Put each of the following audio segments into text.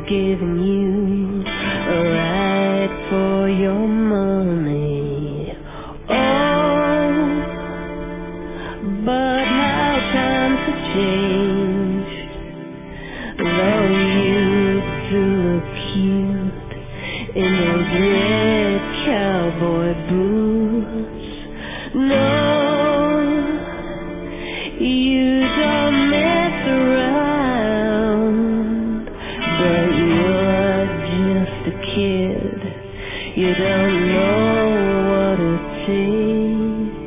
giving you a right for your money. Oh, but how times have changed. Though you still look cute in those red cowboy boots. No, you don't mess around, but you're just a kid. You don't know what it takes.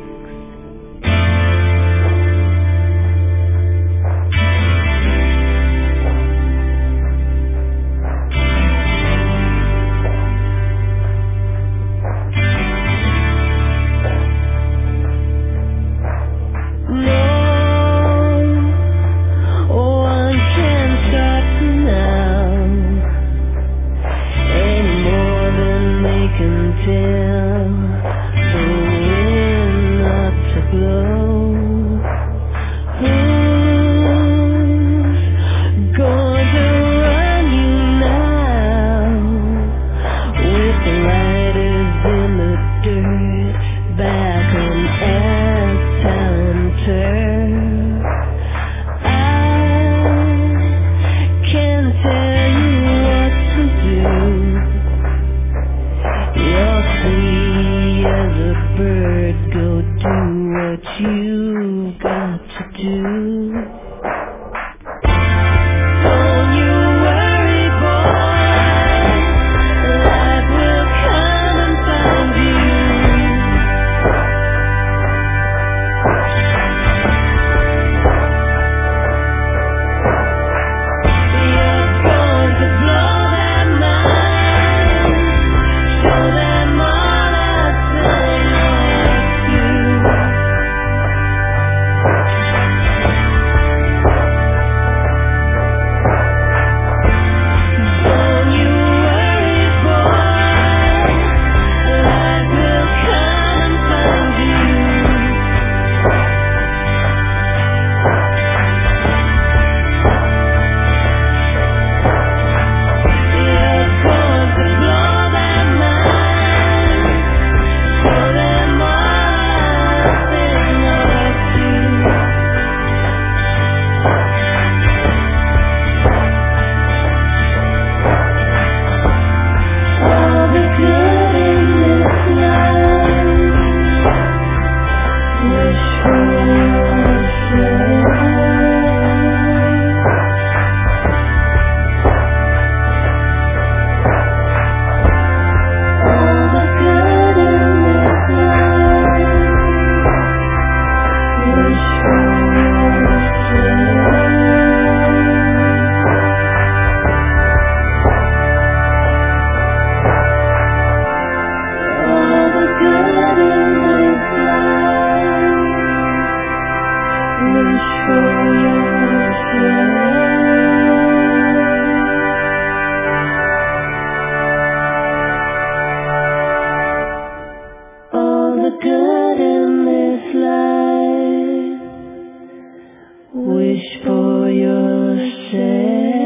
Good in this life, wish for yourself.